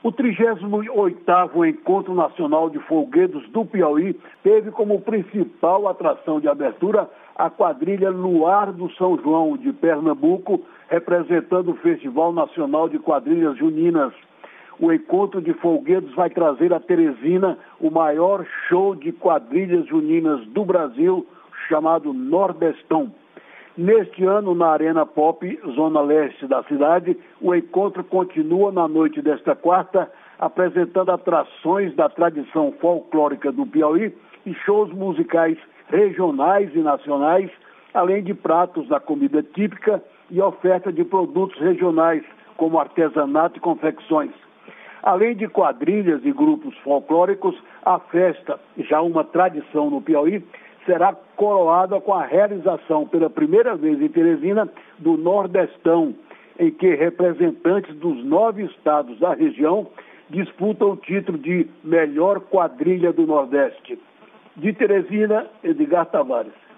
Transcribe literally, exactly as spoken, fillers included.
O trigésimo oitavo Encontro Nacional de Folguedos do Piauí teve como principal atração de abertura a quadrilha Luar do São João, de Pernambuco, representando o Festival Nacional de Quadrilhas Juninas. O Encontro de Folguedos vai trazer a Teresina o maior show de quadrilhas juninas do Brasil, chamado Nordestão. Neste ano, na Arena Pop, zona leste da cidade, o encontro continua na noite desta quarta, apresentando atrações da tradição folclórica do Piauí e shows musicais regionais e nacionais, além de pratos da comida típica e oferta de produtos regionais, como artesanato e confecções. Além de quadrilhas e grupos folclóricos, a festa, já uma tradição no Piauí, será coroada com a realização pela primeira vez em Teresina do Nordestão, em que representantes dos nove estados da região disputam o título de melhor quadrilha do Nordeste. De Teresina, Edgar Tavares.